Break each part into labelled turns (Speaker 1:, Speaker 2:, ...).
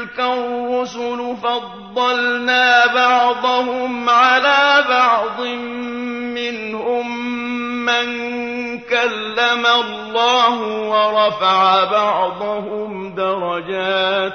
Speaker 1: تِلْكَ الرُّسُلُ فَضَّلْنَا بَعْضَهُمْ عَلَىٰ بَعْضٍ ۖ مِّنْهُم مَّن كَلَّمَ اللَّهُ وَرَفَعَ بَعْضَهُمْ دَرَجَاتٍ ۚ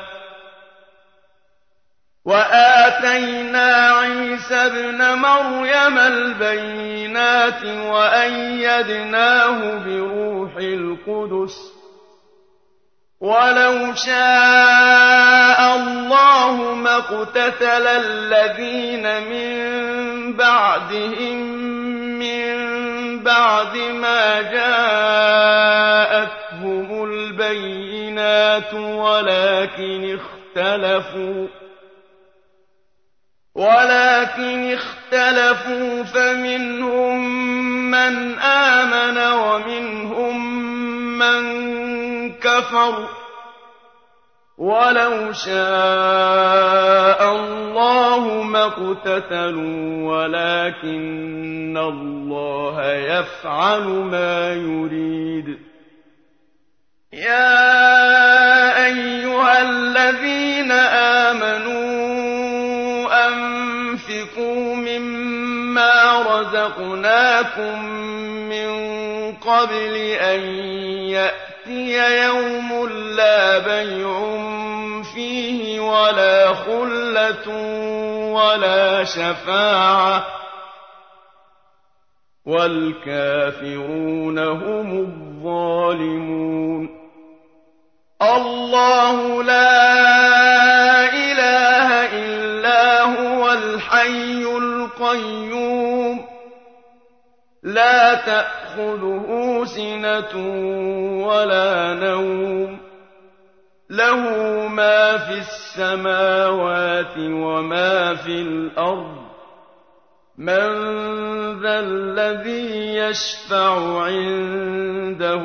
Speaker 1: وَآتَيْنَا عِيسَى ابْنَ مَرْيَمَ الْبَيِّنَاتِ وَأَيَّدْنَاهُ بِرُوحِ الْقُدُسِ ۗ وَلَوْ شَاءَ اللَّهُ مَا اقْتَتَلَ الَّذِينَ مِن بَعْدِهِم مِّن بَعْدِ مَا جَاءَتْهُمُ الْبَيِّنَاتُ ولكن اختلفوا فمنهم من آمن ومنهم من كفر ۚ وَلَوْ شَاءَ اللَّهُ مَا اقْتَتَلُوا وَلَٰكِنَّ اللَّهَ يَفْعَلُ مَا يُرِيدُ يَا أَيُّهَا الَّذِينَ آمَنُوا أَنفِقُوا مِمَّا رَزَقْنَاكُم مِّن قَبْلِ أَن يَأْتِيَ يَوْمٌ لَّا بَيْعٌ فِيهِ وَلَا خُلَّةٌ وَلَا شَفَاعَةٌ ۗ وَالْكَافِرُونَ هُمُ الظَّالِمُونَ اللَّهُ لَا إِلَٰهَ إِلَّا هُوَ الْحَيُّ الْقَيُّومُ لَا تَأْخُذُهُ سِنَةٌ وَلَا نَوْمٌ لَّهُ مَا فِي السَّمَاوَاتِ وَمَا فِي الْأَرْضِ مَن ذَا الَّذِي يَشْفَعُ عِندَهُ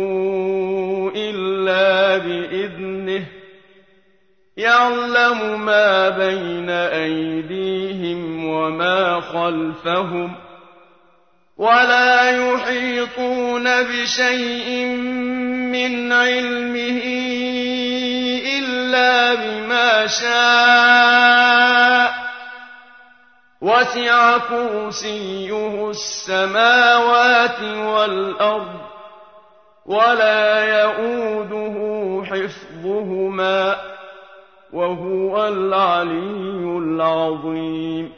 Speaker 1: إِلَّا بِإِذْنِهِ يَعْلَمُ مَا بَيْنَ أَيْدِيهِمْ وَمَا خَلْفَهُمْ وَلَا يُحِيطُونَ بِشَيْءٍ مِّنْ عِلْمِهِ إِلَّا بِمَا شَاءَ ۚ وَسِعَ كُرْسِيُّهُ السَّمَاوَاتِ وَالْأَرْضَ وَلَا يَئُودُهُ حِفْظُهُمَا ۚ وَهُوَ الْعَلِيُّ الْعَظِيمُ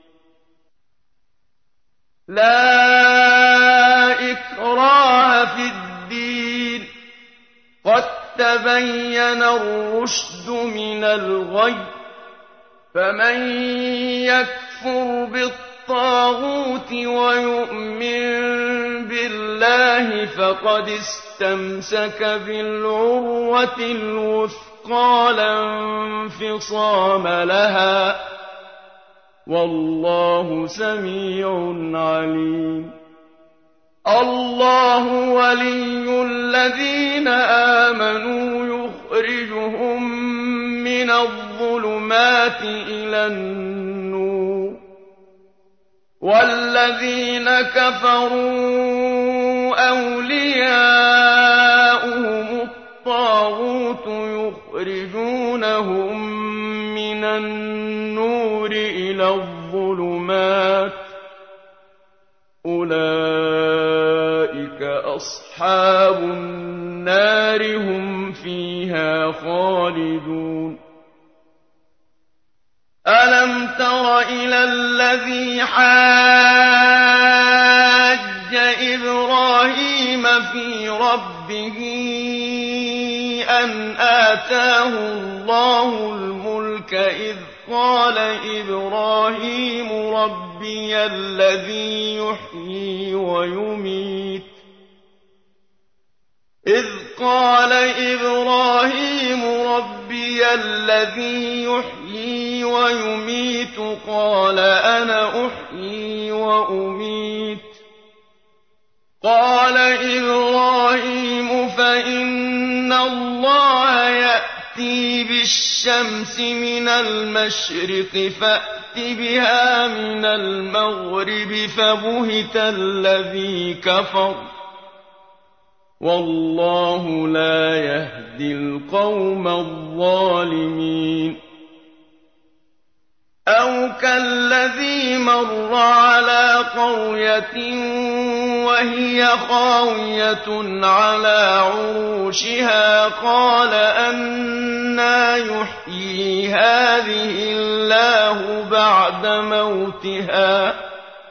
Speaker 1: لَا إِكْرَاهَ فِي الدِّينِ ۖ قَد تَّبَيَّنَ الرُّشْدُ مِنَ الْغَيِّ ۚ فَمَن يَكْفُرْ بِالطَّاغُوتِ وَيُؤْمِن بِاللَّهِ فَقَدِ اسْتَمْسَكَ بِالْعُرْوَةِ الْوُثْقَىٰ لَا انفِصَامَ لَهَا ۗ وَاللَّهُ سَمِيعٌ عَلِيمٌ اللَّهُ وَلِيُّ الَّذِينَ آمَنُوا يُخْرِجُهُم مِّنَ الظُّلُمَاتِ إِلَى النُّورِ ۖ وَالَّذِينَ كَفَرُوا أَوْلِيَاؤُهُمُ الطَّاغُوتُ يُخْرِجُونَهُم مِّنَ النُّورِ إِلَى الظُّلُمَاتِ ۗ أُولَٰئِكَ أَصْحَابُ النَّارِ ۖ هُمْ فِيهَا خَالِدُونَ أَلَمْ تَرَ إِلَى الَّذِي حَاجَّ إِبْرَاهِيمَ فِي رَبِّهِ أَنْ آتَاهُ اللَّهُ الْمُلْكَ إِذْ قَالَ إِبْرَاهِيمُ رَبِّيَ الَّذِي يُحْيِي وَيُمِيتُ قَالَ أَنَا أُحْيِي وَأُمِيتُ قَالَ إِبْرَاهِيمُ فَإِنَّ اللَّهَ يَأْتِي بِالشَّمْسِ مِنَ الْمَشْرِقِ فَأْتِ بِهَا مِنَ الْمَغْرِبِ فَبُهِتَ الَّذِي كَفَرَ وَاللَّهُ لَا يَهْدِي الْقَوْمَ الظَّالِمِينَ أَوْ كَالَّذِي مَرَّ عَلَىٰ قَرْيَةٍ وَهِيَ خَاوِيَةٌ عَلَىٰ عُرُوشِهَا قَالَ أَنَّىٰ يُحْيِي هَٰذِهِ اللَّهُ بَعْدَ مَوْتِهَا ۖ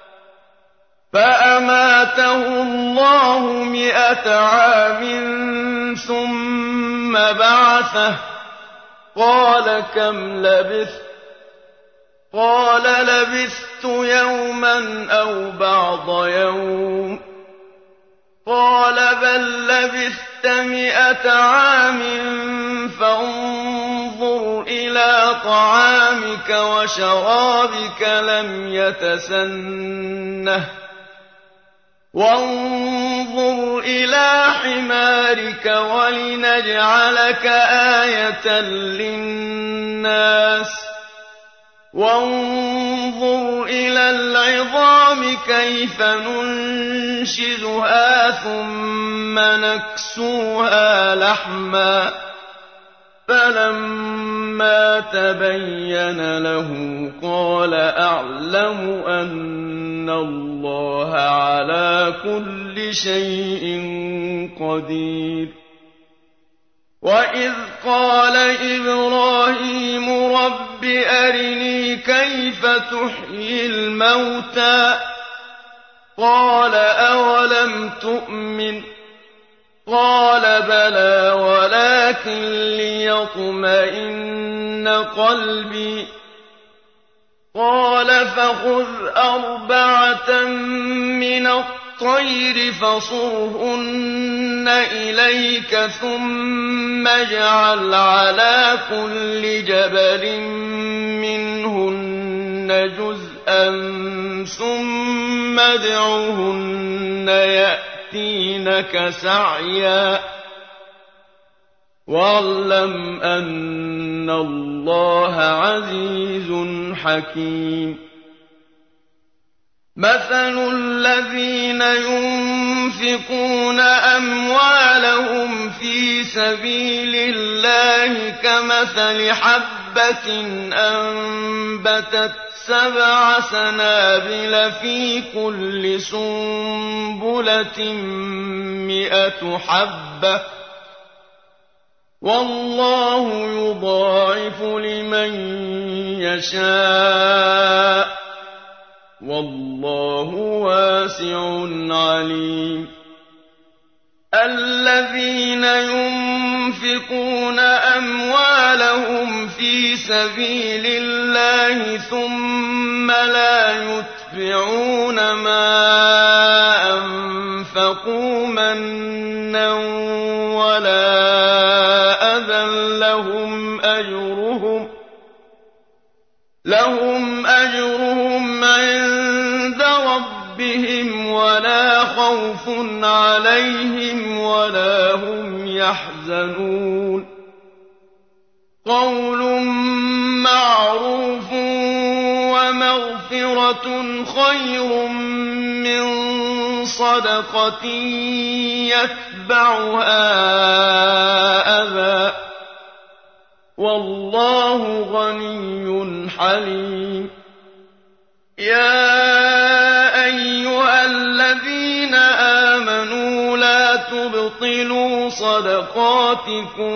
Speaker 1: فَأَمَاتَهُ اللَّهُ 100 عَامٍ ثُمَّ بَعَثَهُ ۖ قَالَ كَمْ لَبِثْتَ؟ قَالَ لَبِثْتُ يَوْمًا أَوْ بَعْضَ يَوْمٍ ۖ قَالَ بَل لَّبِثْتَ 100 عَامٍ فَانظُرْ إِلَىٰ طَعَامِكَ وَشَرَابِكَ لَمْ يَتَسَنَّهْ وَانظُرْ إِلَىٰ حِمَارِكَ وَلِنَجْعَلَكَ آيَةً لِّلنَّاسِ وَانظُرْ إِلَى الْعِظَامِ كَيْفَ نُنشِزُهَا ثُمَّ نَكْسُوهَا لَحْمًا ۚ فَلَمَّا تَبَيَّنَ لَهُ قَالَ أَعْلَمُ أَنَّ اللَّهَ عَلَىٰ كُلِّ شَيْءٍ قَدِيرٌ وَإِذْ قَالَ إِبْرَاهِيمُ رَبِّ أَرِنِي كَيْفَ تُحْيِي الْمَوْتَىٰ ۖ قَالَ أَوَلَمْ تُؤْمِنْ ۖ قَالَ بَلَىٰ وَلَٰكِن لِّيَطْمَئِنَّ قَلْبِي ۖ قَالَ فَخُذْ 4 مِّنَ الطَّيْرِ فَصُرْهُنَّ إِلَيْكَ ثُمَّ اجْعَلْ عَلَىٰ كُلِّ جَبَلٍ مِّنْهُنَّ جُزْءًا ثُمَّ ادْعُهُنَّ يَأْتِينَكَ سَعْيًا ۚ وَاعْلَمْ أَنَّ اللَّهَ عَزِيزٌ حَكِيمٌ مَثَلُ الَّذِينَ يُنفِقُونَ أَمْوَالَهُمْ فِي سَبِيلِ اللَّهِ كَمَثَلِ حَبَّةٍ أَنبَتَتْ 7 سَنَابِلَ فِي كُلِّ سُنبُلَةٍ 100 حَبَّةٍ ۗ وَاللَّهُ يُضَاعِفُ لِمَن يَشَاءُ ۗ وَاللَّهُ وَاسِعٌ عَلِيمٌ الَّذِينَ يُنفِقُونَ أَمْوَالَهُمْ فِي سَبِيلِ اللَّهِ ثُمَّ لَا يُتْبِعُونَ مَا أَنفَقُوا مَنًّا وَلَا أَذًى لَّهُمْ أَجْرُهُمْ عِندَ رَبِّهِمْ وَلَا خَوْفٌ عَلَيْهِمْ وَلَا هُمْ يَحْزَنُونَ قَوْلٌ مَّعْرُوفٌ وَمَغْفِرَةٌ خَيْرٌ مِّن صَدَقَةٍ يَتْبَعُهَا أَذًى ۗ وَاللَّهُ غَنِيٌّ حَلِيمٌ يَا أَيُّهَا الَّذِينَ آمَنُوا لَا تُبْطِلُوا صَدَقَاتِكُم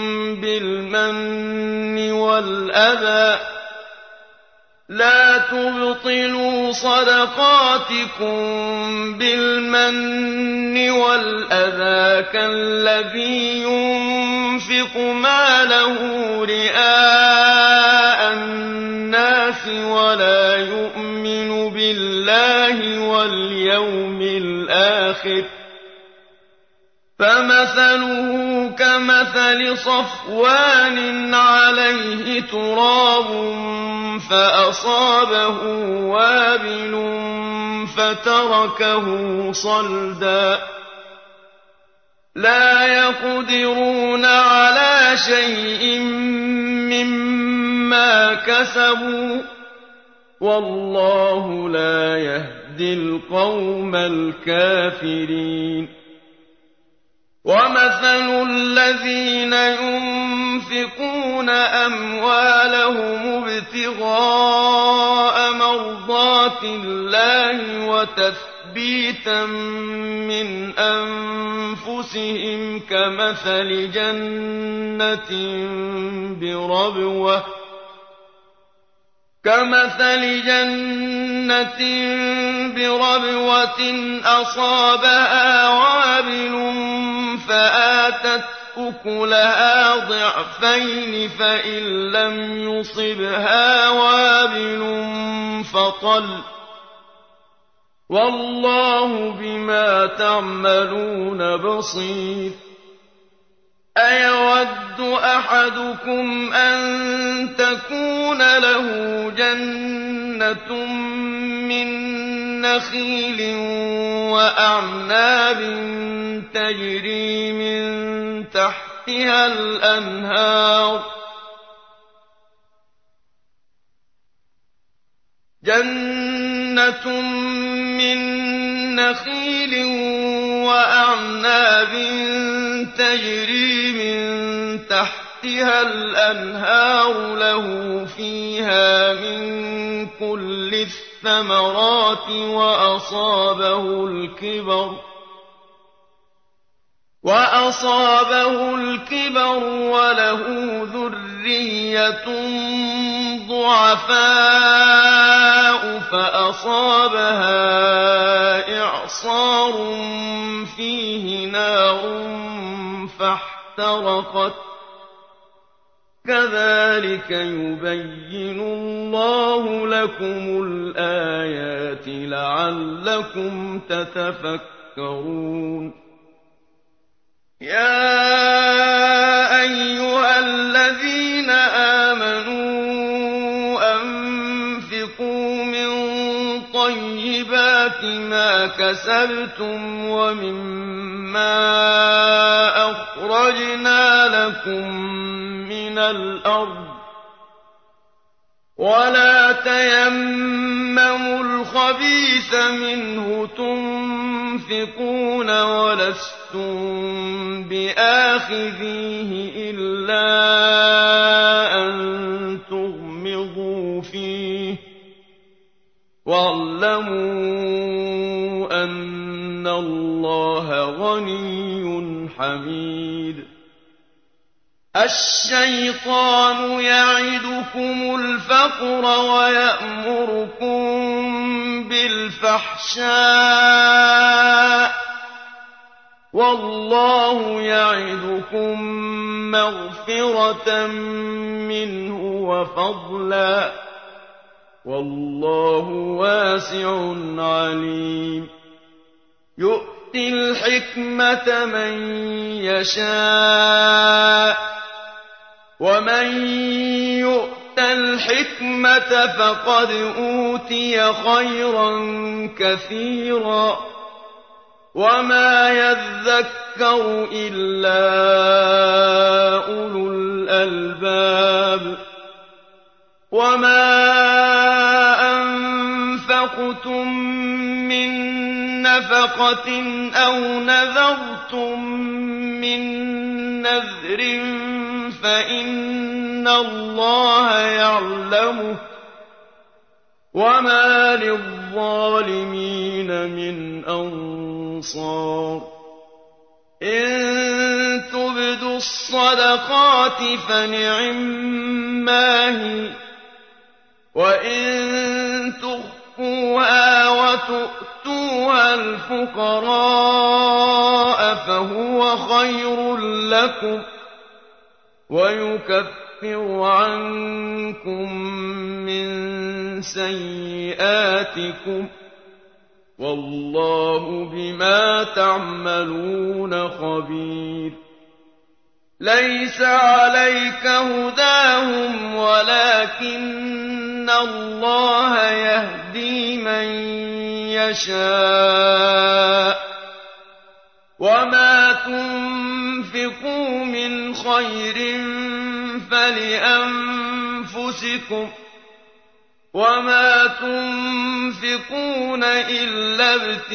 Speaker 1: بِالْمَنِّ وَالْأَذَىٰ كَالَّذِي يُنفِقُ مَالَهُ رِئَاءَ النَّاسِ وَلَا يُؤْمِنُ بِاللَّهِ وَالْيَوْمِ الْآخِرِ ۖ فَمَثَلُهُ كَمَثَلِ صَفْوَانٍ عَلَيْهِ تُرَابٌ فَأَصَابَهُ وَابِلٌ فَتَرَكَهُ صَلْدًا ۖ لَّا يَقْدِرُونَ عَلَىٰ شَيْءٍ مِّمَّا كَسَبُوا ۗ وَاللَّهُ لَا يَهْدِي الْقَوْمَ الْكَافِرِينَ وَمَثَلُ الَّذِينَ يُنفِقُونَ أَمْوَالَهُمُ ابْتِغَاءَ مَرْضَاتِ اللَّهِ وَتَثْبِيتًا مِّنْ أَنفُسِهِمْ كَمَثَلِ جَنَّةٍ بِرَبْوَةٍ أَصَابَهَا وَابِلٌ فَآتَتْ أُكُلَهَا ضِعْفَيْنِ فَإِن لَّمْ يُصِبْهَا وَابِلٌ فَطَلٌّ ۗ وَاللَّهُ بِمَا تَعْمَلُونَ بَصِيرٌ أَيَوَدُّ أَحَدُكُمْ أَن تَكُونَ لَهُ جَنَّةٌ مِّن نَّخِيلٍ وَأَعْنَابٍ تَجْرِي مِن تَحْتِهَا الْأَنْهَارُ لَهُ فِيهَا مِن كُلِّ الثَّمَرَاتِ وَأَصَابَهُ الْكِبَرُ وَلَهُ ذُرِّيَّةٌ ضُعَفَاءُ فَأَصَابَهَا إِعْصَارٌ فِيهِ نَارٌ فَاحْتَرَقَتْ ۗ كَذَٰلِكَ يُبَيِّنُ اللَّهُ لَكُمُ الْآيَاتِ لَعَلَّكُمْ تَتَفَكَّرُونَ يَا أَيُّهَا الَّذِينَ آمَنُوا أَنفِقُوا مِن طَيِّبَاتِ مَا كَسَبْتُمْ وَمِمَّا أَخْرَجْنَا لَكُم مِّنَ الْأَرْضِ ۖ وَلَا تَيَمَّمُوا الْخَبِيثَ مِنْهُ تُنفِقُونَ وَلَسْتُم بِآخِذِيهِ إِلَّا أَن تُغْمِضُوا فِيهِ ۚ وَاعْلَمُوا أَنَّ اللَّهَ غَنِيٌّ حَمِيدٌ الشَّيْطَانُ يَعِدُكُمُ الْفَقْرَ وَيَأْمُرُكُم بِالْفَحْشَاءِ ۖ وَاللَّهُ يَعِدُكُم مَّغْفِرَةً مِّنْهُ وَفَضْلًا ۗ وَاللَّهُ وَاسِعٌ عَلِيمٌ يُؤْتِي الْحِكْمَةَ مَن يَشَاءُ ۚ وَمَن يُؤْتَ الْحِكْمَةَ فَقَدْ أُوتِيَ خَيْرًا كَثِيرًا ۗ وَمَا يَذَّكَّرُ إِلَّا أُولُو الْأَلْبَابِ وَمَا أَنفَقْتُم مِّن نَّفَقَةٍ أَوْ نَذَرْتُم مِّن نَّذْرٍ فَإِنَّ اللَّهَ يَعْلَمُهُ ۗ وَمَا لِلظَّالِمِينَ مِنْ أَنصَارٍ إِن تُبْدُوا الصَّدَقَاتِ فَنِعِمَّا هِيَ ۖ وَإِن تُخْفُوهَا وَتُؤْتُوهَا الْفُقَرَاءَ فَهُوَ خَيْرٌ لَّكُمْ وَيُكَفِّرُ عَنكُم مِّن سَيِّئَاتِكُمْ ۗ وَاللَّهُ بِمَا تَعْمَلُونَ خَبِيرٌ لَيْسَ عَلَيْكَ هُدَاهُمْ وَلَٰكِنَّ اللَّهَ يَهْدِي مَن يَشَاءُ ۗ وَمَا تُنفِقُوا مِنْ خَيْرٍ فَلِأَنفُسِكُمْ ۚ وما تنفقون إلا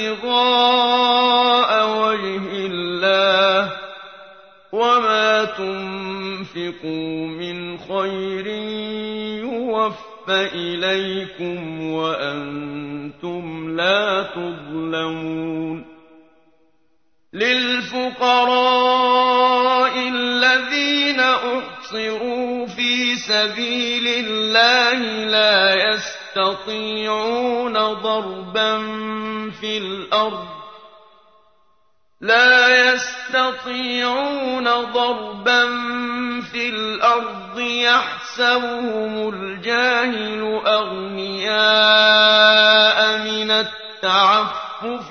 Speaker 1: ابتغاء وجه الله وما تنفقوا من خير يوفى إليكم وأنتم لا تظلمون للفقراء الذين أحصروا في سبيل الله لا يستطيعون ضربا في الأرض يحسبهم الجاهل أغنياء من التعفف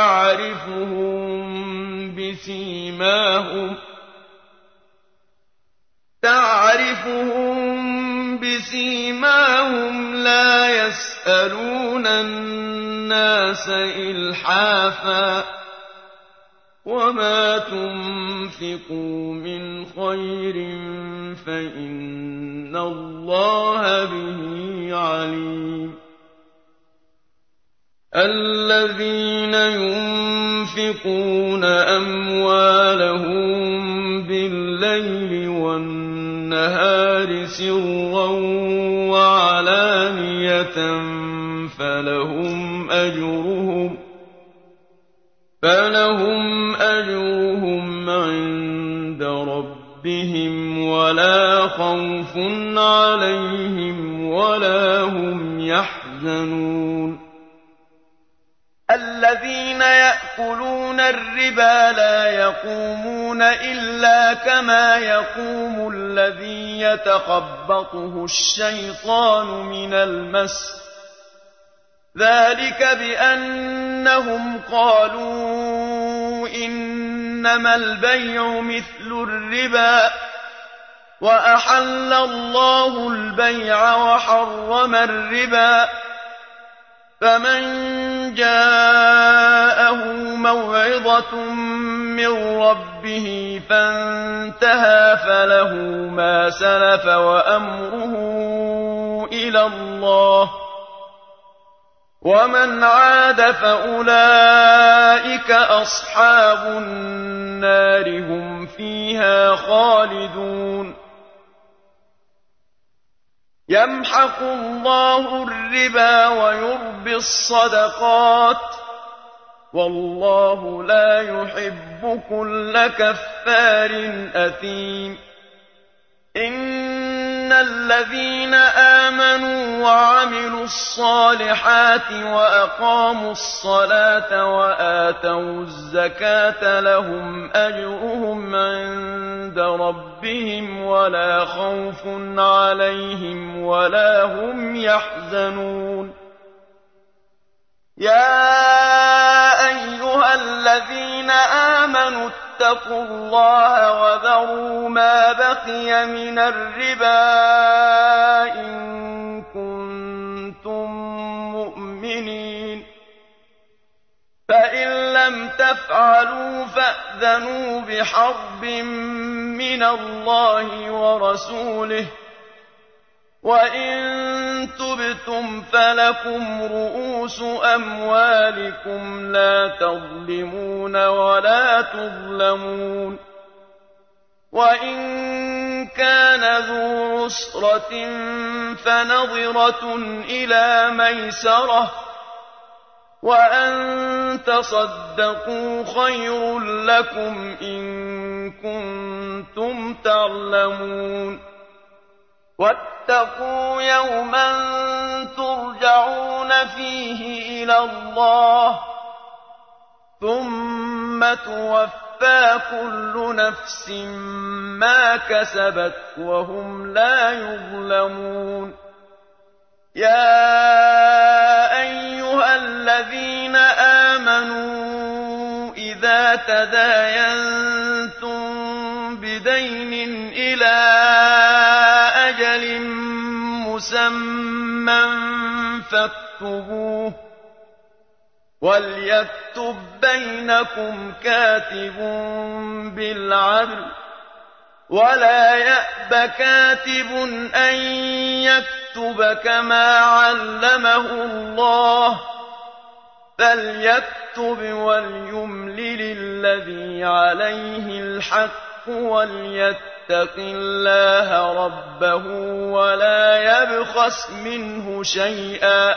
Speaker 1: تعرفهم بسيماهم لا يسألون الناس إلحافا وما تنفقوا من خير فإن الله به عليم الذين ينفقون أموالهم بالليل والنهار سرا وعلانية فلهم أجرهم عند ربهم ولا خوف عليهم ولا هم يحزنون الذين يأكلون الربا لا يقومون إلا كما يقوم الذي يتخبطه الشيطان من المس ذلك بأنهم قالوا إنما البيع مثل الربا وأحل الله البيع وحرم الربا فمن جاءه موعظة من ربه فانتهى فله ما سلف وأمره إلى الله ومن عاد فأولئك أصحاب النار هم فيها خالدون يمحق الله الربا ويربي الصدقات والله لا يحب كل كفار أثيم إن الذين آمنوا وعملوا الصالحات وأقاموا الصلاة وآتوا الزكاة لهم أجرهم عند ربهم ولا خوف عليهم ولا هم يحزنون يا أيها الذين آمنوا اتقوا الله وذروا ما بقي من الربا إن كنتم مؤمنين فإن لم تفعلوا فأذنوا بحرب من الله ورسوله وإن تبتم فلكم رؤوس أموالكم لا تظلمون ولا تظلمون وإن كان ذو عسرة فنظرة إلى ميسرة وأن تصدقوا خير لكم إن كنتم تعلمون واتقوا يوما ترجعون فيه إلى الله ثم توفى كل نفس ما كسبت وهم لا يظلمون يا أيها الذين آمنوا إذا تداينتم بدين إلى أجل مسمى فاكتبوه وليكتب بينكم كاتب بالعدل ولا يأب كاتب أن يكتب ليكتب كما علمه الله فليكتب وليملل الذي عليه الحق وليتق الله ربه ولا يبخس منه شيئا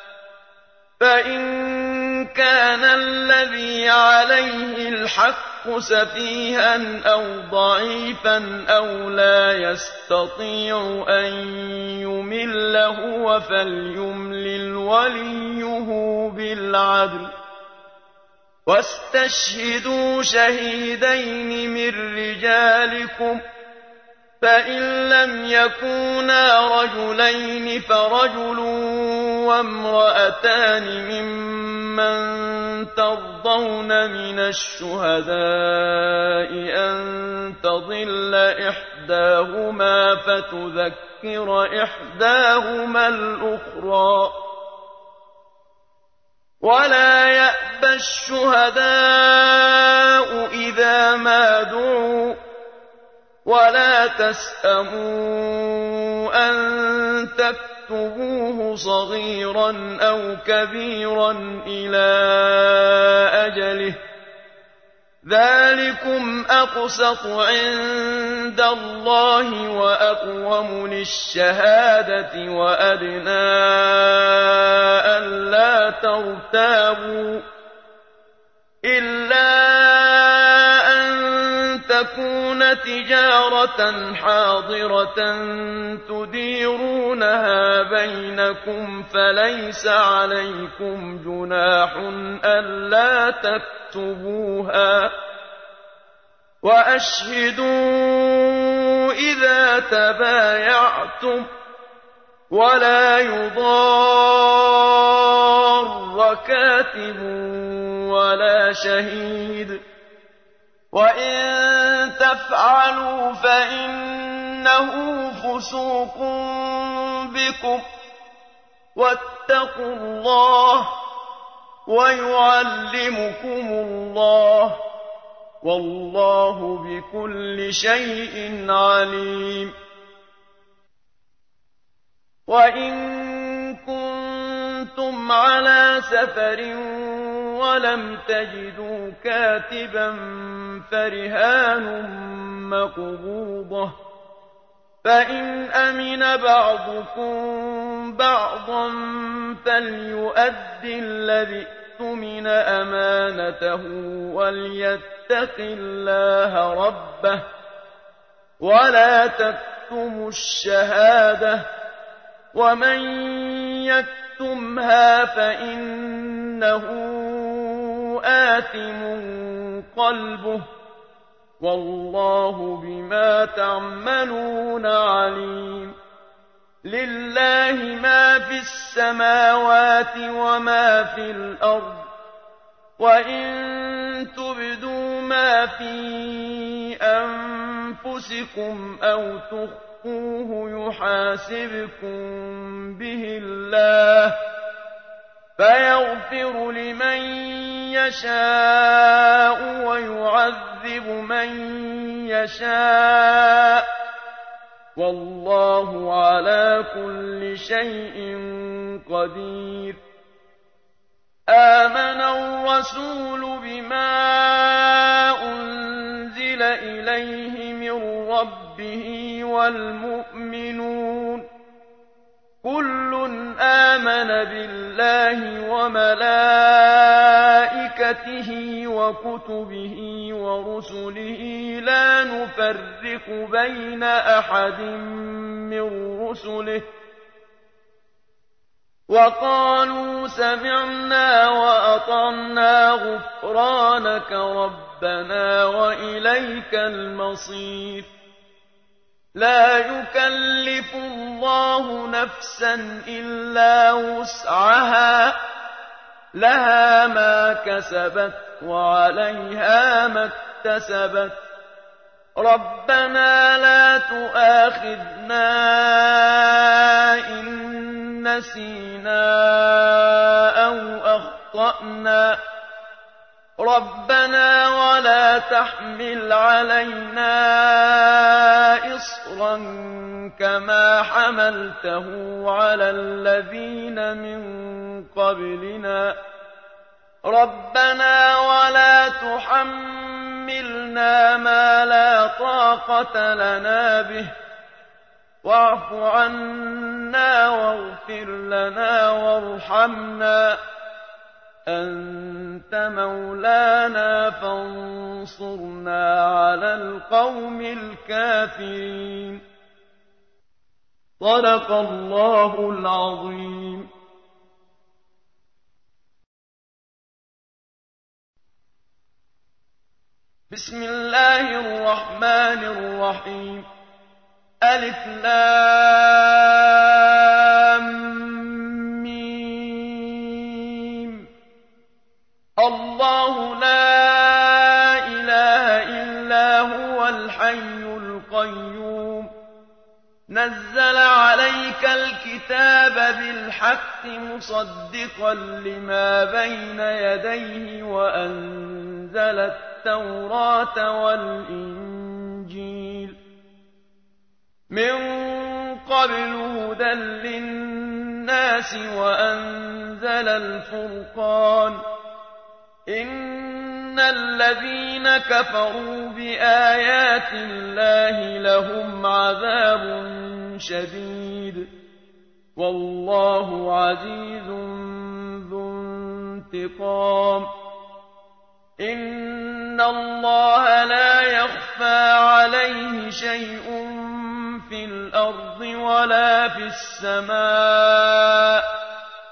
Speaker 1: فإن كان الذي عليه الحق سفيها أو ضعيفا أو لا يستطيع أن يمل هو فليملل وليه بالعدل واستشهدوا شهيدين من رجالكم فإن لم يكونا رجلين فرجل وامرأتان ممن ترضون من الشهداء أن تضل إحداهما فتذكر إحداهما الأخرى ولا يأبى الشهداء إذا ما دعوا ولا تسأموا أن تكتبوه صغيرا أو كبيرا إلى أجله ذلكم أقسط عند الله وأقوم للشهادة وأدنى ألا ترتابوا إلا أن تكون تجارة حاضرة تديرونها بينكم فليس عليكم جناح ألا تكتبوها وأشهدوا إذا تبايعتم ولا يضار كاتب ولا شهيد وإن تفعلوا فإنه فسوق بكم واتقوا الله ويعلمكم الله والله بكل شيء عليم وإن كنتم على سفر ولم تجدوا كاتبا فرهان مقبوضة فإن أمن بعضكم بعضا فليؤد الذي اؤتمن أمانته وليتق الله ربه ولا تكتموا الشهادة ومن يكتمها فإنه آثم قلبه والله بما تعملون عليم لله ما في السماوات وما في الأرض وإن تبدوا ما في أنفسكم أو تخفوه يحاسبكم به الله فيغفر لمن يشاء ويعذب من يشاء والله على كل شيء قدير آمن الرسول بما أنزل إليه من ربه والمؤمنون كل آمن بالله وملائكته وكتبه ورسله لا نفرق بين أحد من رسله وقالوا سمعنا وأطعنا غفرانك ربنا وإليك المصير لا يكلف الله نفسا إلا وسعها لها ما كسبت وعليها ما اكتسبت ربنا لا تؤاخذنا إن نسينا أو أخطأنا ربنا ولا تحمل علينا إصرا كما حملته على الذين من قبلنا ربنا ولا تحملنا ما لا طاقة لنا به واعف عنا واغفر لنا وارحمنا أنت مولانا فانصرنا على القوم الكافرين. صدق الله العظيم. بسم الله الرحمن الرحيم. ألف لام ميم. الله لا إله إلا هو الحي القيوم نزل عليك الكتاب بالحق مصدقا لما بين يديه وأنزل التوراة والإنجيل من قبل هدى للناس وأنزل الفرقان إن الذين كفروا بآيات الله لهم عذاب شديد والله عزيز ذو انتقام. إن الله لا يخفى عليه شيء في الأرض ولا في السماء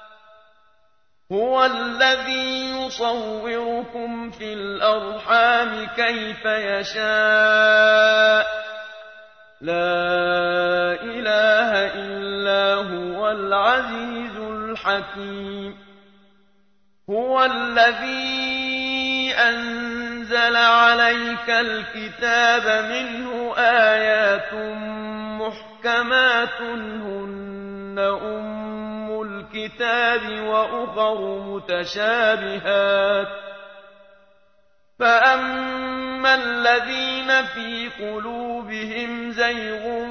Speaker 1: هو الذي يصوركم في الأرحام كيف يشاء لا إله إلا هو العزيز الحكيم. هو الذي أنزل عليك الكتاب منه آيات محكمات هن أم الكتاب وأخر متشابهات فأما الذين في قلوبهم زيغ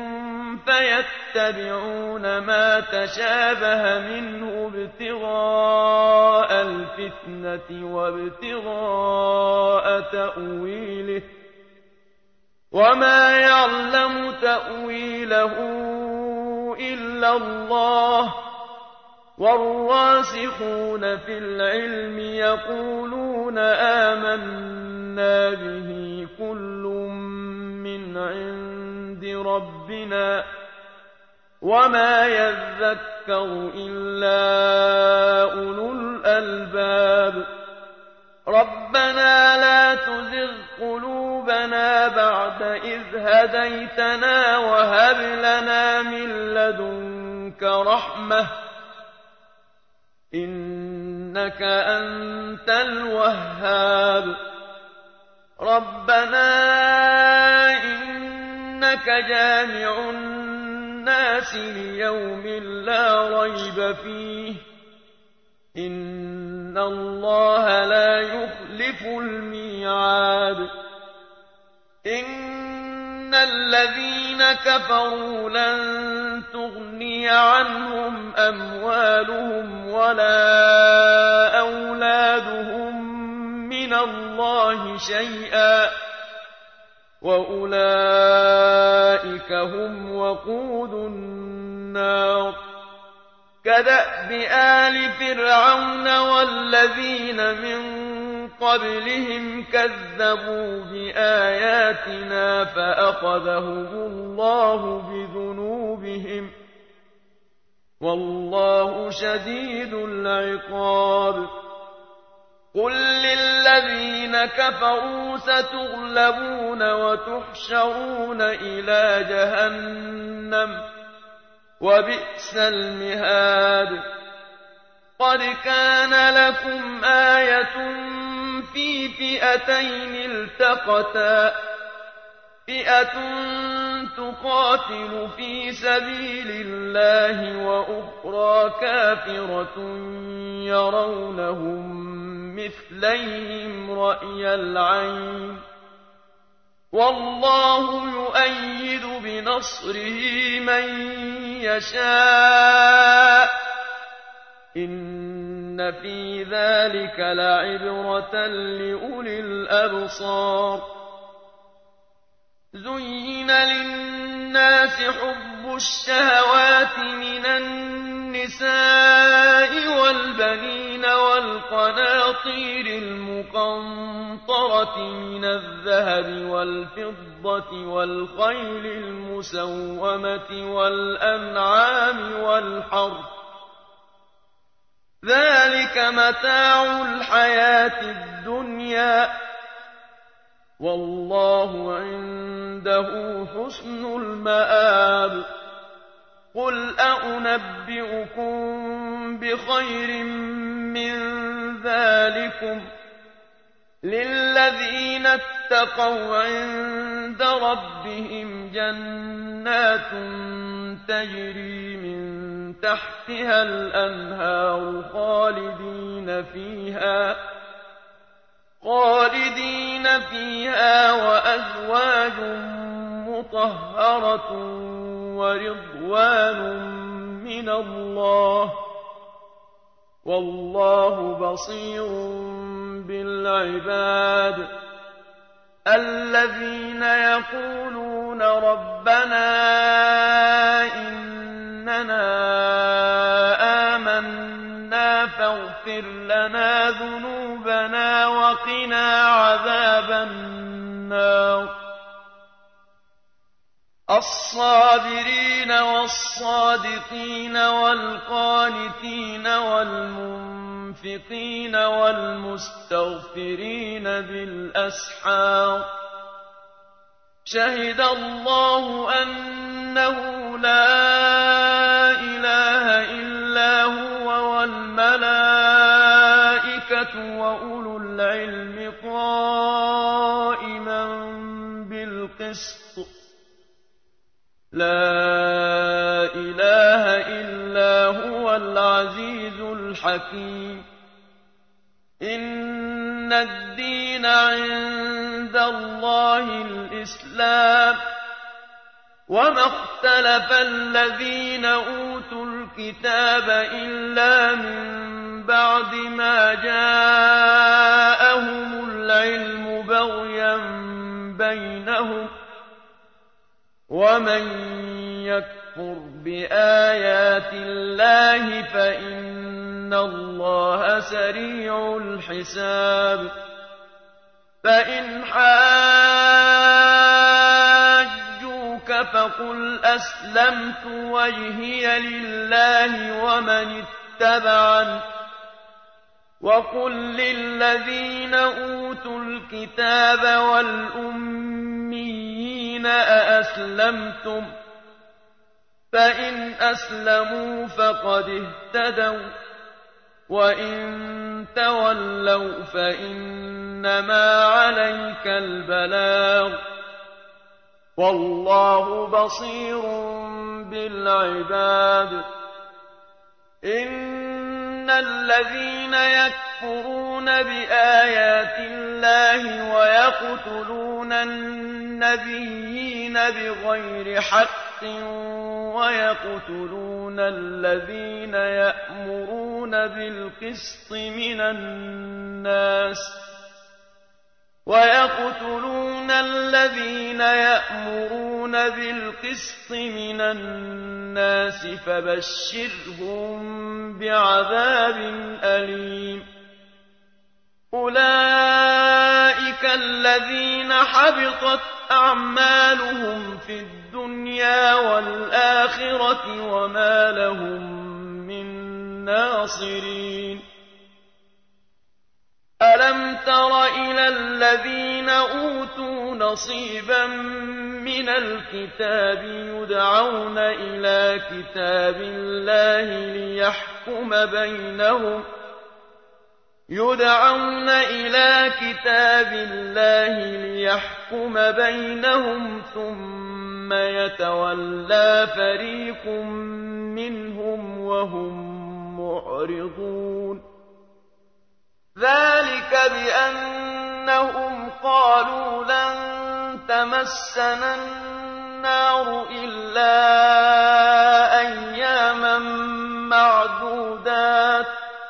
Speaker 1: فيتبعون ما تشابه منه ابتغاء الفتنة وابتغاء تأويله وما يعلم تأويله إلا الله والراسخون في العلم يقولون آمنا به كل من عند ربنا وما يذكر إلا أولو الألباب. ربنا لا تزغ قلوبنا بعد إذ هديتنا وهب لنا من لدنك رحمة إنك أنت الوهاب. ربنا إنك جامع الناس ليوم لا ريب فيه إن الله لا يخلف الميعاد. إن الذين كفروا لن تغني عنهم أموالهم ولا أولادهم من الله شيئا وأولئك هم وقود النار. كدأب آل فرعون والذين من قبلهم كذبوا بآياتنا فأخذهم الله بذنوبهم والله شديد العقاب. قل للذين كفروا ستغلبون وتحشرون إلى جهنم وبئس المهاد. قد كان لكم آية في فئتين التقتا فئة تقاتل في سبيل الله وأخرى كافرة يرونهم مثليهم رأي العين والله يؤيد بنصره من يشاء إن في ذلك لعبرة لأولي الأبصار زين للناس حب الشهوات من النساء والبنين والقناطير المقنطرة من الذهب والفضة والخيل المسومة والأنعام والحرث ذلك متاع الحياة الدنيا والله عنده حسن المآب قل أنبئكم بخير من ذلكم للذين اتقوا عند ربهم جنات تجري من تحتها الأنهار خالدين فيها وأزواج مطهرة ورضوان من الله والله بصير بالعباد الذين يقولون ربنا إننا آمنا فاغفر لنا ذنوبنا وقنا عذاب النار الصابرين والصادقين والقانتين والمنفقين والمستغفرين بالأسحار شهد الله أنه لا إله إلا هو والملائكة وأولو العلم قائما بالقسط لا إله إلا هو العزيز الحكيم إن الدين عند الله الإسلام وما اختلف الذين أوتوا الكتاب إلا من بعد ما جاءهم العلم بغيا بينهم ومن يكفر بآيات الله فإن الله سريع الحساب فإن حاجوك فقل أسلمت وجهي لله ومن اتبعني وقل للذين أوتوا الكتاب والأميين أأسلمتم فإن أسلموا فقد اهتدوا وإن تولوا فإنما عليك البلاغ والله بصير بالعباد إن الذين يكفرون بآيات الله ويقتلون النبيين بغير حق ويقتلون الذين يأمرون بالقسط من الناس فبشرهم بعذاب أليم أولئك الذين حبطت أعمالهم في الدنيا والآخرة وما لهم من ناصرين ألم تر إلى الذين أوتوا نصيبا من الكتاب يدعون إلى كتاب الله ليحكم بينهم ثم يتولى فريق منهم وهم معرضون ذلك بأنهم قالوا لن تمسنا النار إلا أياما معدودات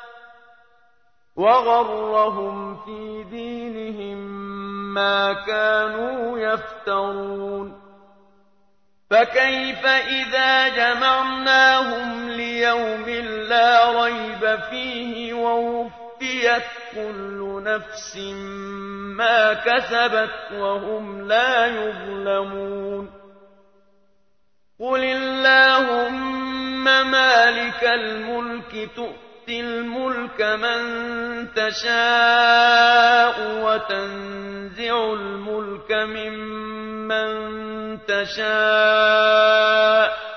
Speaker 1: وغرهم في دينهم ما كانوا يفترون فكيف إذا جمعناهم ليوم لا ريب فيه ووفيت كل نفس ما كسبت وهم لا يظلمون قل اللهم مالك الملك تؤتي الملك من تشاء وتنزع الملك ممن تشاء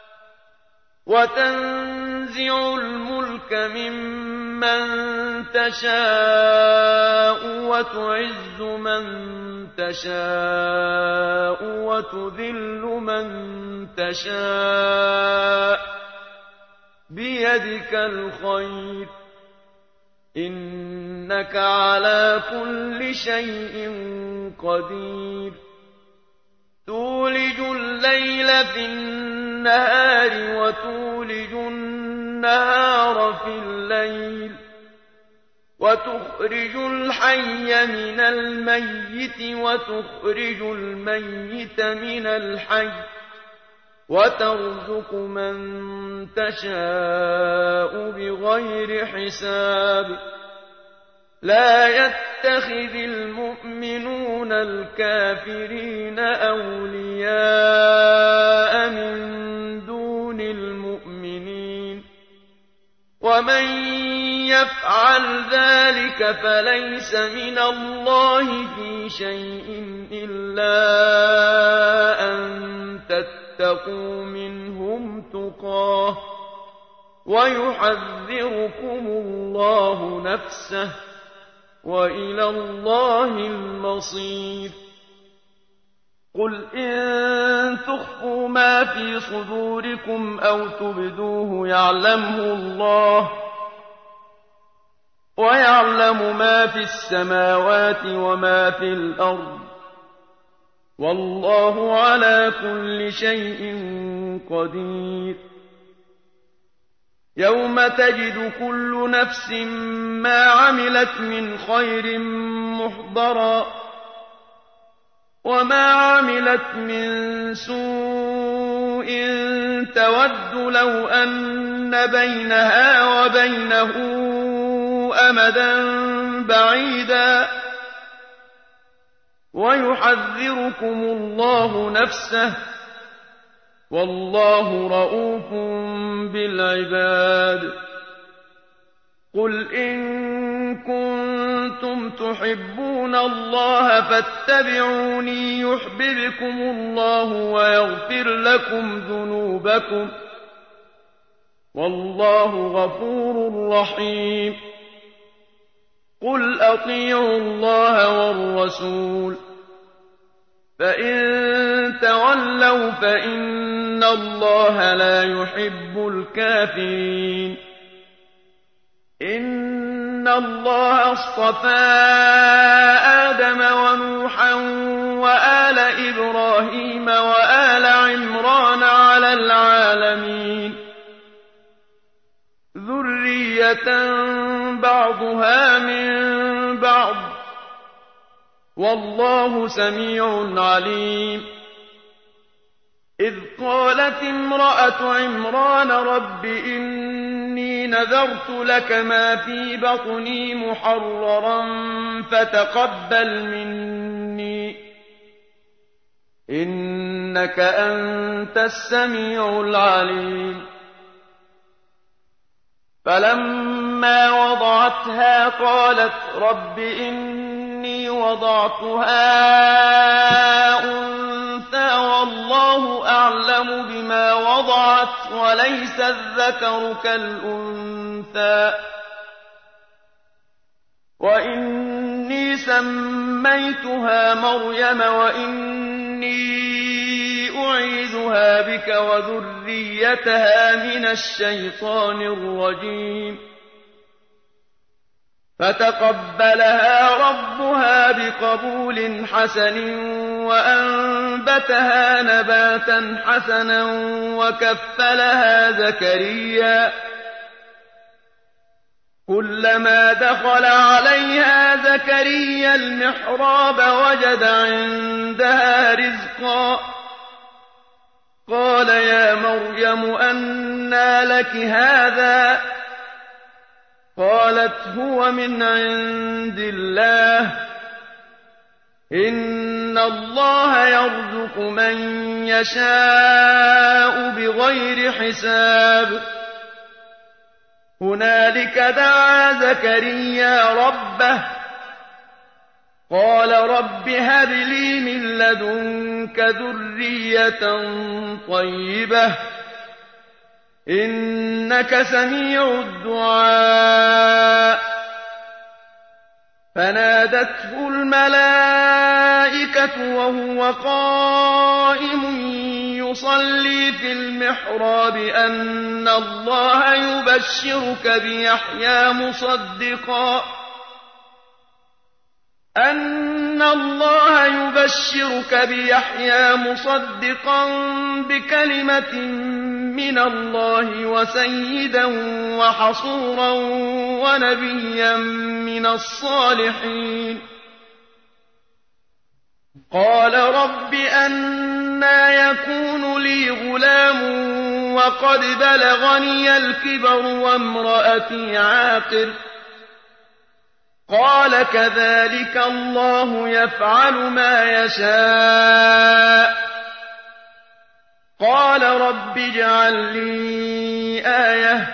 Speaker 1: وتعز من تشاء وتذل من تشاء بيدك الخير إنك على كل شيء قدير تولج الليل في النهار وتولج النهار في الليل وتخرج الحي من الميت وتخرج الميت من الحي وترزق من تشاء بغير حساب لا يتخذ المؤمنون الكافرين أولياء من دون المؤمنين ومن يفعل ذلك فليس من الله في شيء إلا أن تتقوا منهم تقاه ويحذركم الله نفسه وإلى الله المصير قل إن تخفوا ما في صدوركم أو تبدوه يعلمه الله ويعلم ما في السماوات وما في الأرض والله على كل شيء قدير يوم تجد كل نفس ما عملت من خير محضرا وما عملت من سوء تود لو أن بينها وبينه أمدا بعيدا ويحذركم الله نفسه والله رءوف بالعباد قل إن كنتم تحبون الله فاتبعوني يحببكم الله ويغفر لكم ذنوبكم والله غفور رحيم قل أطيعوا الله والرسول فإن تولوا فإن الله لا يحب الكافرين إن الله اصطفى آدم ونوحا وآل إبراهيم وآل عمران على العالمين ذرية بعضها من بعض والله سميع عليم إذ قالت امرأة عمران رب إني نذرت لك ما في بطني محررا فتقبل مني إنك أنت السميع العليم فلما وضعتها قالت رب إني وضعتها أنثى والله أعلم بما وضعت وليس الذكر كالأنثى وإني سميتها مريم وإني أعيذها بك وذريتها من الشيطان الرجيم فتقبلها ربها بقبول حسن وأنبتها نباتا حسنا وكفلها زكريا. كلما دخل عليها زكريا المحراب وجد عندها رزقا. قال يا مريم أنى لك هذا؟ قالت هو من عند الله، إن الله يرزق من يشاء بغير حساب. هنالك دعا زكريا ربه قال رب هب لي من لدنك ذرية طيبة إنك سميع الدعاء. فنادته الملائكة وهو قائم يصلي في المحراب أن الله يبشرك بيحيى مصدقا بكلمة من الله وسيدا وحصورا ونبيا من الصالحين. قال رب أنى يكون لي غلام وقد بلغني الكبر وامرأتي عاقر؟ قال كذلك الله يفعل ما يشاء. قال رب اجعل لي آية.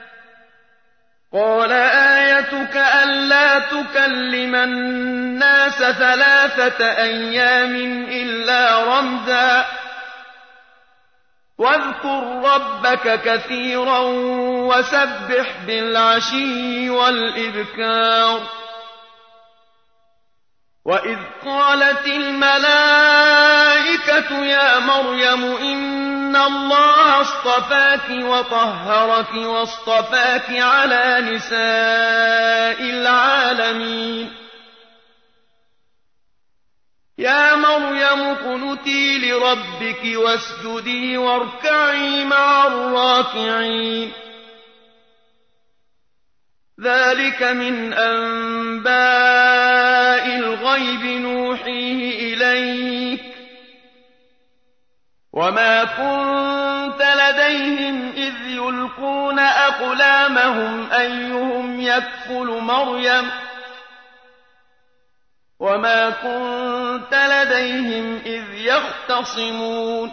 Speaker 1: قال آيتك ألا تكلم الناس 3 أيام إلا رمزا واذكر ربك كثيرا وسبح بالعشي والإبكار. وإذ قالت الملائكة يا مريم إن الله اصطفاك وطهرك واصطفاك على نساء العالمين. يا مريم اقنتي لربك واسجدي واركعي مع الراكعين. ذلك من أنباء الغيب نوحيه إليك وما كنت لديهم إذ يلقون أقلامهم أيهم يكفل مريم وما كنت لديهم إذ يختصمون.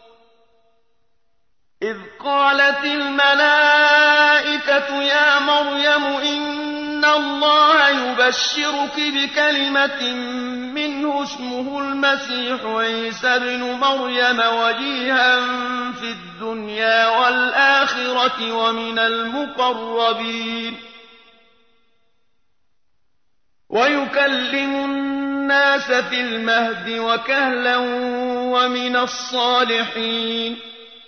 Speaker 1: إذ قالت الملائكة يا مريم إن الله يبشرك بكلمة منه اسمه المسيح عيسى ابن مريم وجيها في الدنيا والآخرة ومن المقربين ويكلم الناس في المهد وكهلا ومن الصالحين.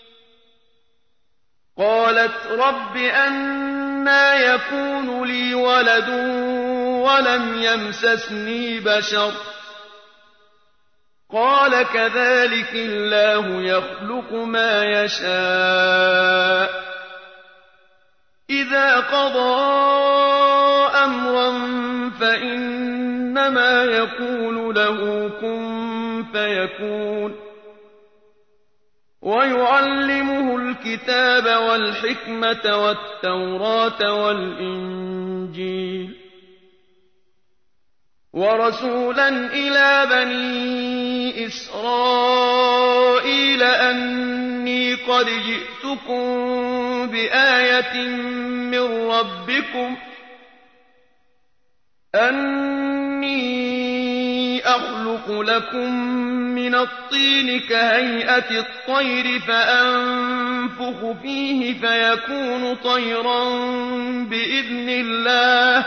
Speaker 1: قالت رب أنى يكون لي ولد ولم يمسسني بشر؟ قال كذلك الله يخلق ما يشاء إذا قضى أمرا فإنما يقول له كن فيكون. ويعلمه الكتاب والحكمة والتوراة والإنجيل ورسولا إلى بني إسرائيل أني قد جئتكم بآية من ربكم أني أخلق لكم من الطين كهيئة الطير فأنفخ فيه فيكون طيرا بإذن الله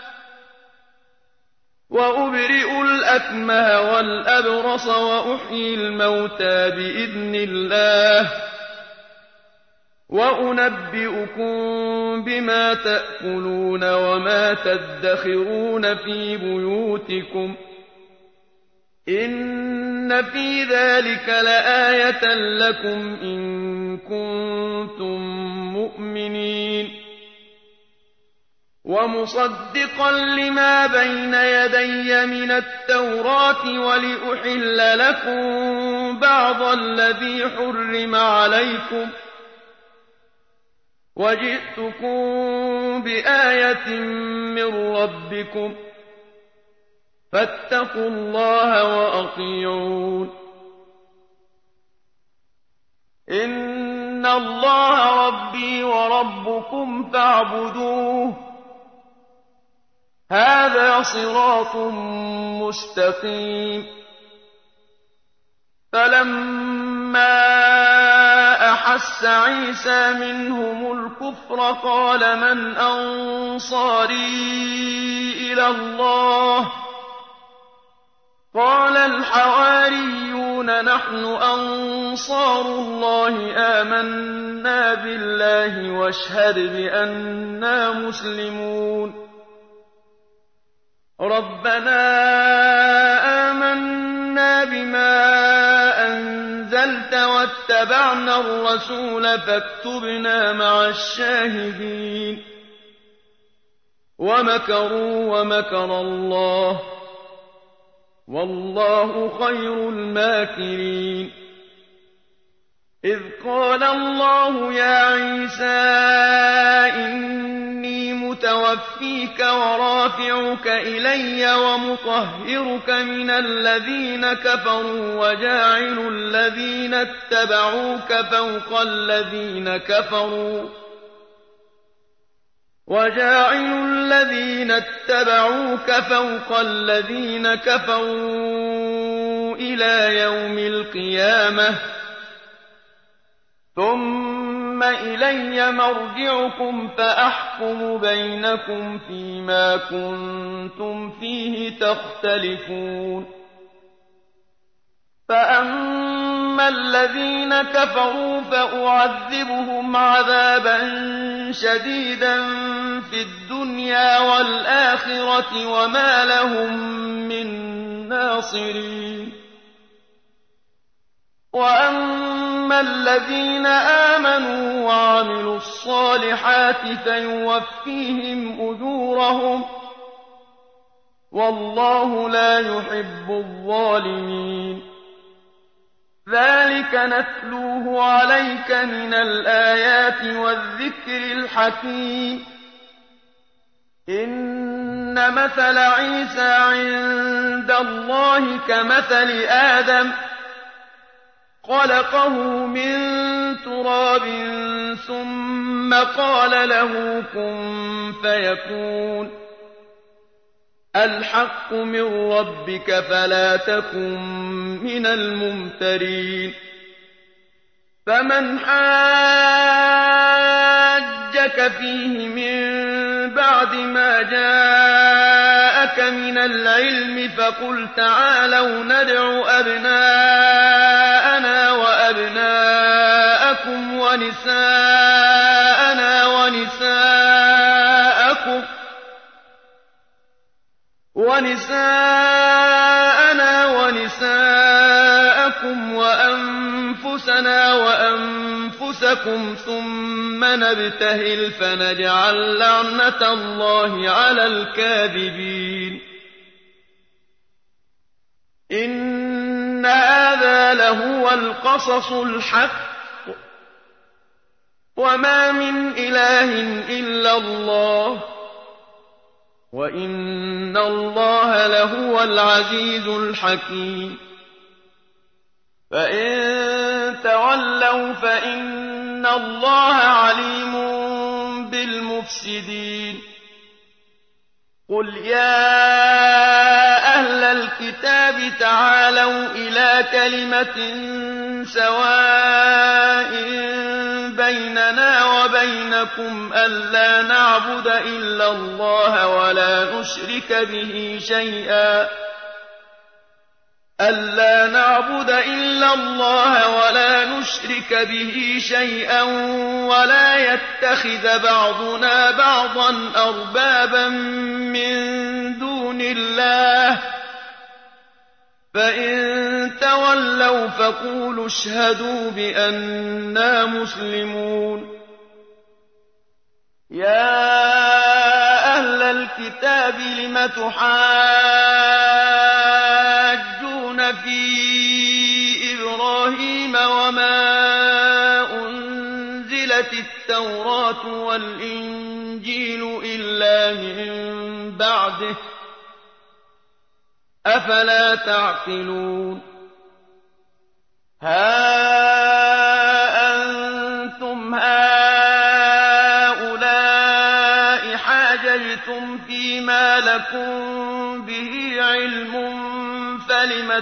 Speaker 1: وأبرئ الأكمه والأبرص وأحيي الموتى بإذن الله وأنبئكم بما تأكلون وما تدخرون في بيوتكم إن في ذلك لآية لكم إن كنتم مؤمنين ومصدقا لما بين يدي من التوراة ولأحل لكم بعض الذي حرم عليكم وجئتكم بآية من ربكم فاتقوا الله وأطيعون إن الله ربي وربكم فاعبدوه هذا صراط مستقيم فلما أحس عيسى منهم الكفر قال من أنصاري إلى الله قال الحواريون نحن أنصار الله آمنا بالله واشهد بأننا مسلمون ربنا آمنا بما أنزلت واتبعنا الرسول فاكتبنا مع الشاهدين ومكروا ومكر الله والله خير الماكرين إذ قال الله يا عيسى إني متوفيك ورافعك إلي ومطهرك من الذين كفروا وجاعل الذين اتبعوك فوق الذين كفروا إلى يوم القيامة ثم إلي مرجعكم فأحكم بينكم فيما كنتم فيه تختلفون فأما الذين كفروا فأعذبهم عذابا شديدا في الدنيا والآخرة وما لهم من ناصرين وأما الذين آمنوا وعملوا الصالحات فيوفيهم أجورهم والله لا يحب الظالمين ذلك نتلوه عليك من الآيات والذكر الحكيم إن مثل عيسى عند الله كمثل آدم خلقه من تراب ثم قال له كن فيكون الحق من ربك فلا تكن من الممترين فمن حاجك فيه من بعد ما جاءك من العلم فقل تعالوا ندع أبناءنا وأبناءكم ونساءنا ونساءكم وأنفسنا وأنفسكم ثم نبتهل فنجعل لعنة الله على الكاذبين إن هذا لهو القصص الحق وما من إله إلا الله وإن الله لهو العزيز الحكيم فإن تولوا فإن الله عليم بالمفسدين قل يا أهل الكتاب تعالوا إلى كلمة سواء بيننا وبينكم ألا نعبد إلا الله ولا نشرك به شيئا أَلَّا نَعْبُدَ إِلَّا اللَّهَ وَلَا نُشْرِكَ بِهِ شَيْئًا وَلَا يَتَّخِذَ بَعْضُنَا بَعْضًا أَرْبَابًا مِّن دُونِ اللَّهِ ۚ فَإِن تَوَلَّوْا فَقُولُوا اشْهَدُوا بِأَنَّا مُسْلِمُونَ يَا أَهْلَ الْكِتَابِ لِمَ تُحَاجُّونَ فِي إِبْرَاهِيمَ وَمَا أُنزِلَتِ التَّوْرَاةُ وَالْإِنجِيلُ إِلَّا مِن بَعْدِهِ ۚ أَفَلَا تَعْقِلُونَ هَا أَنتُمْ هَٰؤُلَاءِ حَاجَجْتُمْ فِيمَا لَكُم بِهِ عِلْمٌ فَلِمَ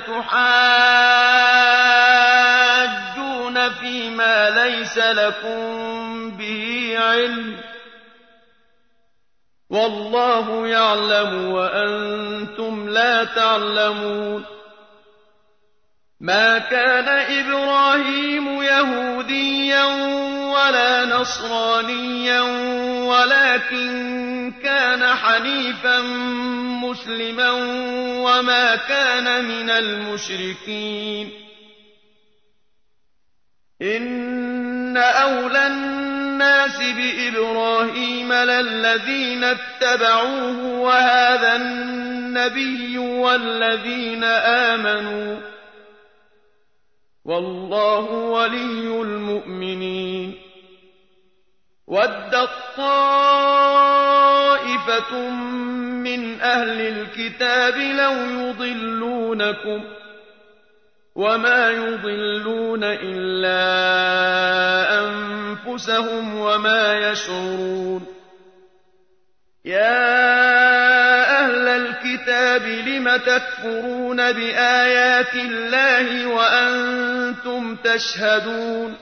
Speaker 1: تُحَاجُّونَ فِيمَا لَيْسَ لَكُم بِهِ عِلْمٌ ۚ وَاللَّهُ يَعْلَمُ وَأَنتُمْ لَا تَعْلَمُونَ مَا كَانَ إِبْرَاهِيمُ يَهُودِيًّا وَلَا نَصْرَانِيًّا وَلَٰكِن كَانَ حَنِيفًا مُّسْلِمًا وَمَا كَانَ مِنَ الْمُشْرِكِينَ إِنَّ أَوْلَى النَّاسِ بِإِبْرَاهِيمَ لَلَّذِينَ اتَّبَعُوهُ وَهَٰذَا النَّبِيُّ وَالَّذِينَ آمَنُوا ۗ وَاللَّهُ وَلِيُّ الْمُؤْمِنِينَ وَدَّت طَّائِفَةٌ مِّنْ أَهْلِ الْكِتَابِ لَوْ يُضِلُّونَكُمْ وَمَا يُضِلُّونَ إِلَّا أَنفُسَهُمْ وَمَا يَشْعُرُونَ يَا أَهْلَ الْكِتَابِ لِمَ تَكْفُرُونَ بِآيَاتِ اللَّهِ وَأَنتُمْ تَشْهَدُونَ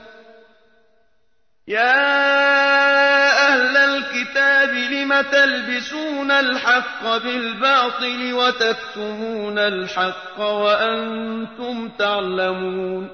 Speaker 1: يَا أَهْلَ الْكِتَابِ لِمَ تَلْبِسُونَ الْحَقَّ بِالْبَاطِلِ وَتَكْتُمُونَ الْحَقَّ وَأَنتُمْ تَعْلَمُونَ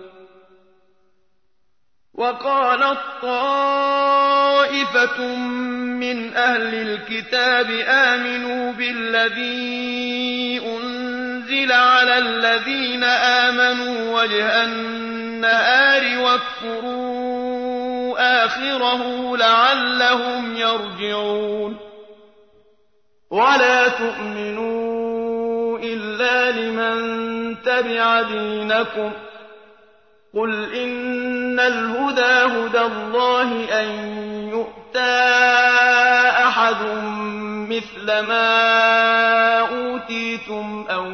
Speaker 1: وَقَالَت طَّائِفَةٌ مِّنْ أَهْلِ الْكِتَابِ آمِنُوا بِالَّذِي أُنزِلَ عَلَى الَّذِينَ آمَنُوا وَجْهَ النَّهَارِ وَاكْفُرُوا آخِرَهُ لَعَلَّهُمْ يَرْجِعُونَ وَلَا تُؤْمِنُوا إِلَّا لِمَن تَبِعَ دِينَكُمْ ۚ قُلْ إِنَّ الْهُدَىٰ هُدَى اللَّهِ أَن يُؤْتَىٰ أَحَدٌ مِّثْلَ مَا أُوتِيتُمْ أَوْ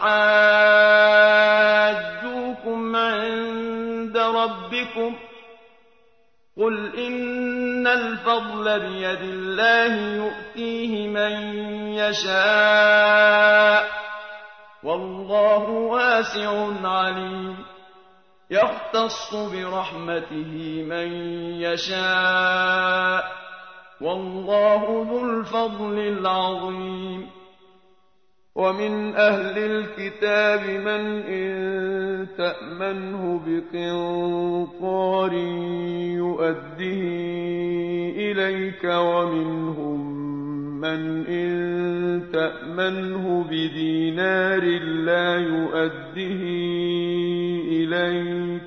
Speaker 1: يُحَاجُّوكُمْ عِندَ رَبِّكُمْ ۗ قُلْ إِنَّ الْفَضْلَ بِيَدِ اللَّهِ يُؤْتِيهِ مَن يَشَاءُ ۗ وَاللَّهُ وَاسِعٌ عَلِيمٌ يَخْتَصُّ بِرَحْمَتِهِ مَن يَشَاءُ ۗ وَاللَّهُ ذُو الْفَضْلِ الْعَظِيمِ وَمِنْ أَهْلِ الْكِتَابِ مَنْ إِن تَأْمَنْهُ بِقِنطَارٍ يُؤَدِّهِ إِلَيْكَ وَمِنْهُم مَّنْ إِن تَأْمَنْهُ بِدِينَارٍ لَّا يُؤَدِّهِ إِلَيْكَ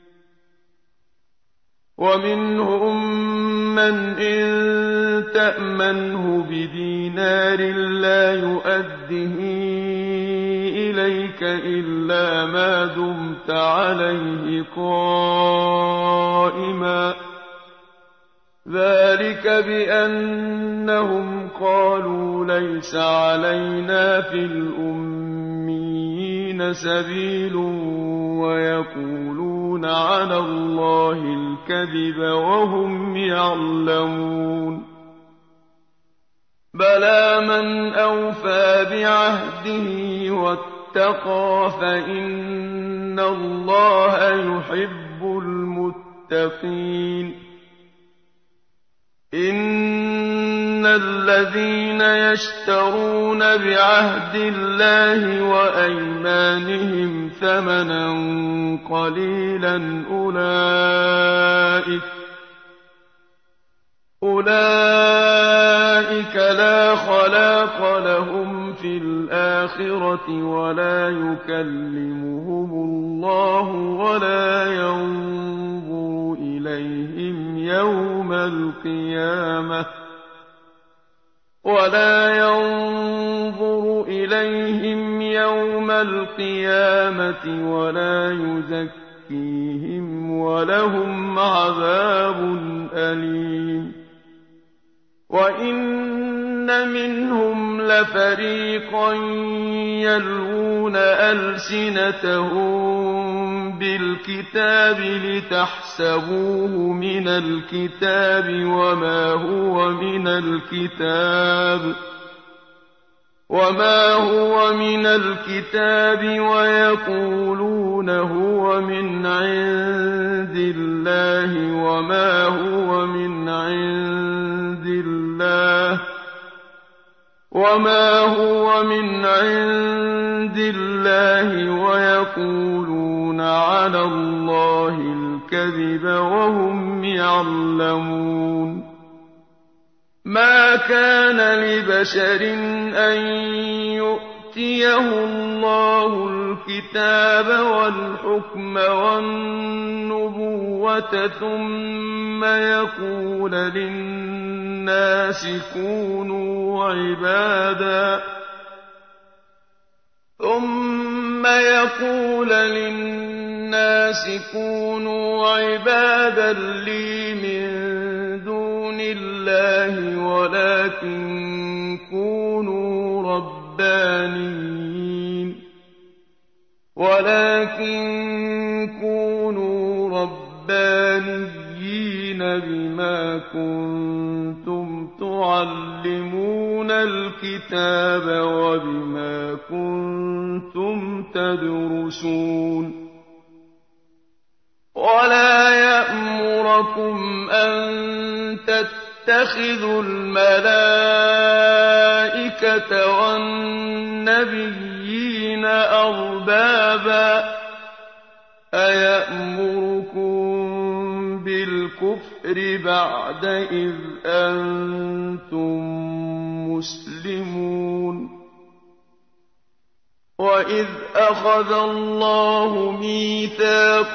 Speaker 1: وَمِنْهُم مَّنْ إِن تَأْمَنْهُ بِدِينَارٍ لَّا يُؤَدِّهِ إِلَيْكَ إِلَّا مَا دُمْتَ عَلَيْهِ قَائِمًا ۗ ذَٰلِكَ بِأَنَّهُمْ قَالُوا لَيْسَ عَلَيْنَا فِي الْأُمِّيِّينَ سَبِيلٌ وَيَقُولُونَ عَلَى اللَّهِ الْكَذِبَ وَهُمْ يَعْلَمُونَ بَلَىٰ مَنْ أَوْفَىٰ بِعَهْدِهِ وَاتَّقَىٰ فَإِنَّ اللَّهَ يُحِبُّ الْمُتَّقِينَ الذين يشترون بعهد الله وأيمانهم ثمنا قليلا أولئك لا خلاق لهم في الآخرة ولا يكلمهم الله ولا ينظر إليهم يوم القيامة ولا يزكيهم ولهم عذاب أليم وإن منهم لفريقا يلوون ألسنتهم بالكتاب لتحسبوه من الكتاب وما هو من الكتاب ويقولون هو من عند الله وما هو من عند الله ويقولون على الله الكذب وهم يعلمون ما كان لبشر أن يؤتيه الله الكتاب والحكم والنبوة ثم يقول للناس كونوا عبادا لي من دون الله ولكن كونوا ربانيين بما كنتم تعلمون الكتاب وبما كنتم تدرسون ولا يأمركم أن تتخذوا الملائكة والنبيين أربابا أيأمركم بالكفر بعد إذ أنتم مسلمون وإذ أخذ الله ميثاق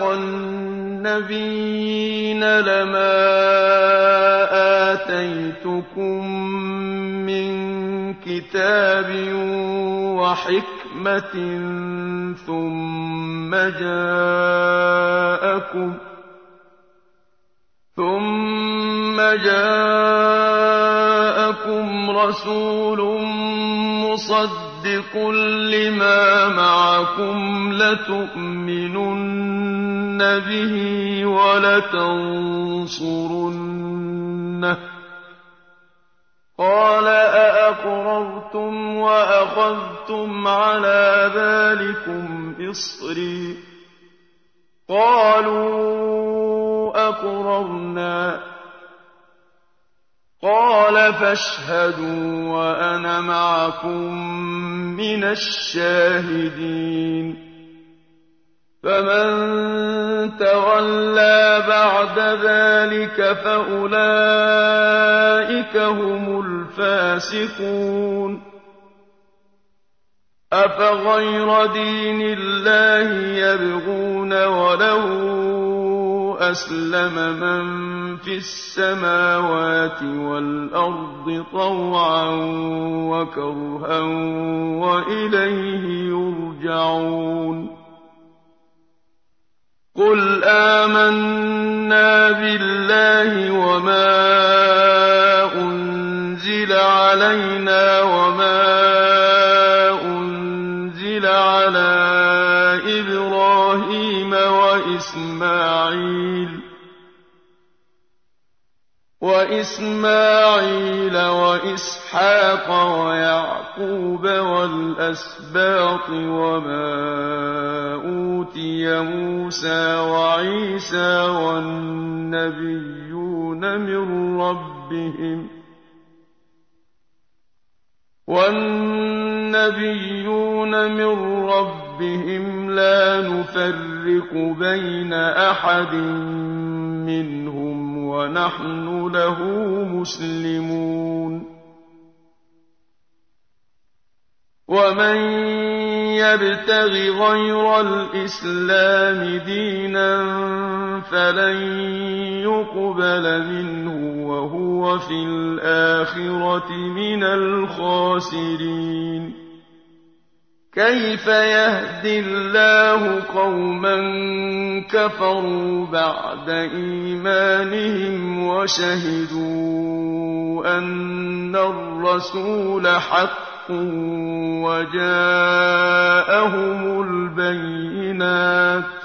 Speaker 1: النبيين لما آتيتكم من كتاب وحكمة ثم جاءكم رسول مصدق لما معكم لتؤمنن به ولتنصرنه قال أأقررتم وأخذتم على ذلكم إصري قالوا أقررنا قال فاشهدوا وأنا معكم من الشاهدين فمن تولى بعد ذلك فأولئك هم الفاسقون أفغير دين الله يبغون وله أسلم من في السماوات والأرض طوعا وكرها وإليه يرجعون قل آمنا بالله وما أنزل علينا وما أنزل على إبراهيم وإسماعيل وإسحاق ويعقوب والأسباط وما أوتي موسى وعيسى والنبيون من ربهم وَالنَّبِيُّونَ مِن رَّبِّهِمْ لَا نُفَرِّقُ بَيْنَ أَحَدٍ مِّنْهُمْ وَنَحْنُ لَهُ مُسْلِمُونَ وَمَن يَبْتَغِ غَيْرَ الْإِسْلَامِ دِينًا فَلَن يُقْبَلَ مِنْهُ وَهُوَ فِي الْآخِرَةِ مِنَ الْخَاسِرِينَ كَيْفَ يَهْدِي اللَّهُ قَوْمًا كَفَرُوا بَعْدَ إِيمَانِهِمْ وَشَهِدُوا أَنَّ الرَّسُولَ حَقٌّ وَجَاءَهُمُ الْبَيِّنَاتُ ۚ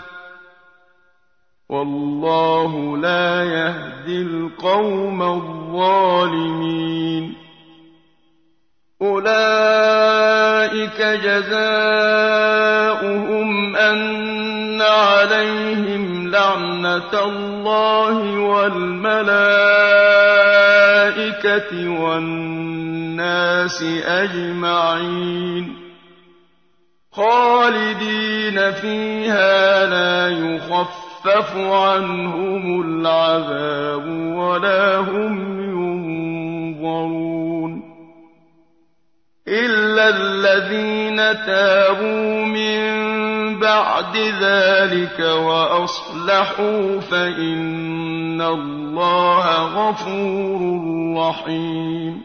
Speaker 1: وَاللَّهُ لَا يَهْدِي الْقَوْمَ الظَّالِمِينَ أُولَٰئِكَ جَزَاؤُهُمْ أَنَّ عَلَيْهِمْ لَعْنَةَ اللَّهِ وَالْمَلَائِكَةِ وَالنَّاسِ أَجْمَعِينَ خَالِدِينَ فِيهَا لَا يُخَفَّفُ عَنْهُمُ الْعَذَابُ وَلَا هُمْ يُنظَرُونَ إِلَّا الَّذِينَ تَابُوا مِن بَعْدِ ذَٰلِكَ وَأَصْلَحُوا فَإِنَّ اللَّهَ غَفُورٌ رَّحِيمٌ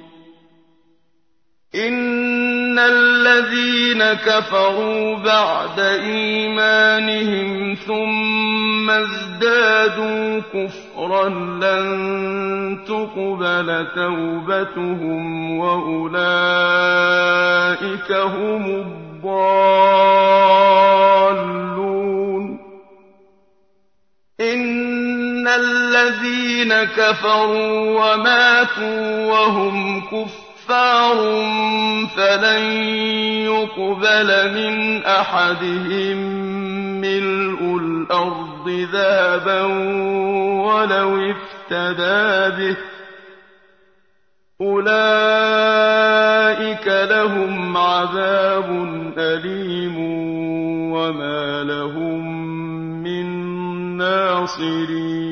Speaker 1: إِنَّ الَّذِينَ كَفَرُوا بَعْدَ إِيمَانِهِمْ ثُمَّ ازْدَادُوا كُفْرًا لَّن تُقْبَلَ تَوْبَتُهُمْ وَأُولَٰئِكَ هُمُ الضَّالُّونَ إِنَّ الَّذِينَ كَفَرُوا وَمَاتُوا وَهُمْ كُفَّارٌ فَلَن يُقْبَلَ مِنْ أَحَدِهِم مِّلْءُ الْأَرْضِ ذَهَبًا وَلَوِ افْتَدَىٰ بِهِ ۗ أُولَٰئِكَ لَهُمْ عَذَابٌ أَلِيمٌ وَمَا لَهُم مِّن نَّاصِرِينَ